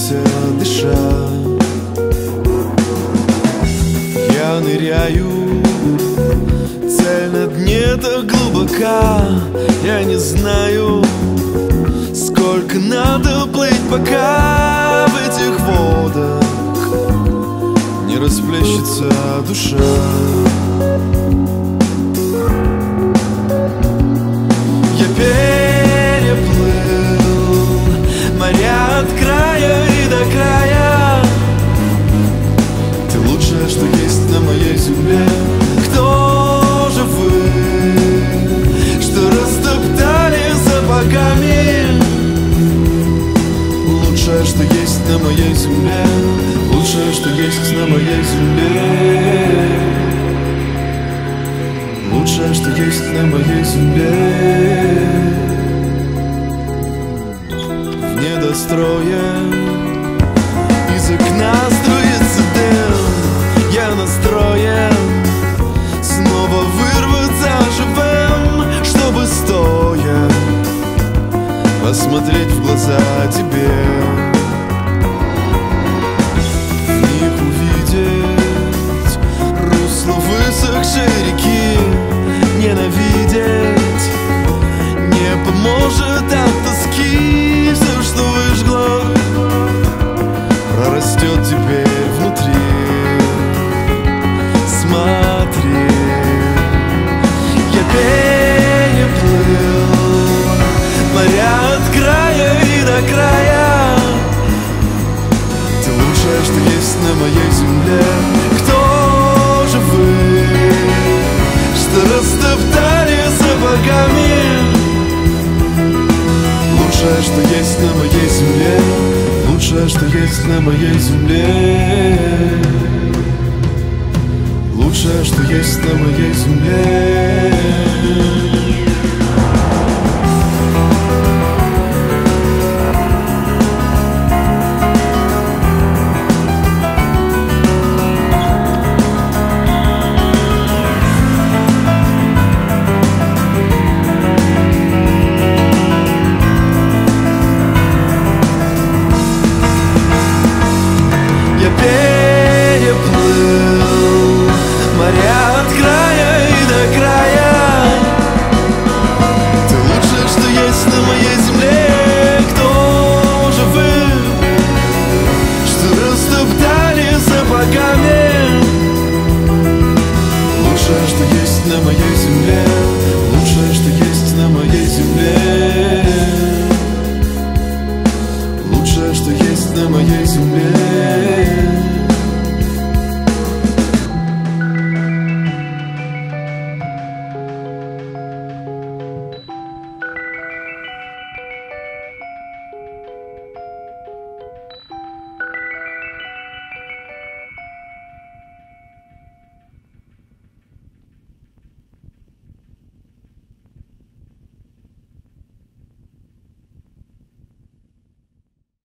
пытайся дышать. Я ныряю, цель на дне так глубока. Я не знаю, сколько надо плыть, пока в этих водах не расплещется душа. Я переплыл моря от края и до края. Ты лучшее, что есть на моей земле. Кто же вы, что растоптали сапогами лучшее, что есть на моей земле? Лучшее, что есть на моей земле. Лучшее, что есть на моей земле. В недострое из окна струится дым. Я настроен снова вырваться живым, чтобы стоя посмотреть в глаза тебе. В них увидеть русло высохшей реки. Ненавидеть не поможет от тоски. Все, что выжгло, прорастет теперь внутри. Смотри, я переплыл моря от края и до края. Ты лучшее, что есть на моей земле. Кто же вы, что растоптали сапогами лучшее, что есть на моей земле. Лучшее, что есть на моей земле. Лучшее, что есть на моей земле. Я переплыл моря от края и до края. Ты лучшее, что есть на моей земле. Кто же вы, что растоптали сапогами лучшее, что есть на моей земле. Лучшее, что есть на моей земле. Лучшее, что есть на моей земле.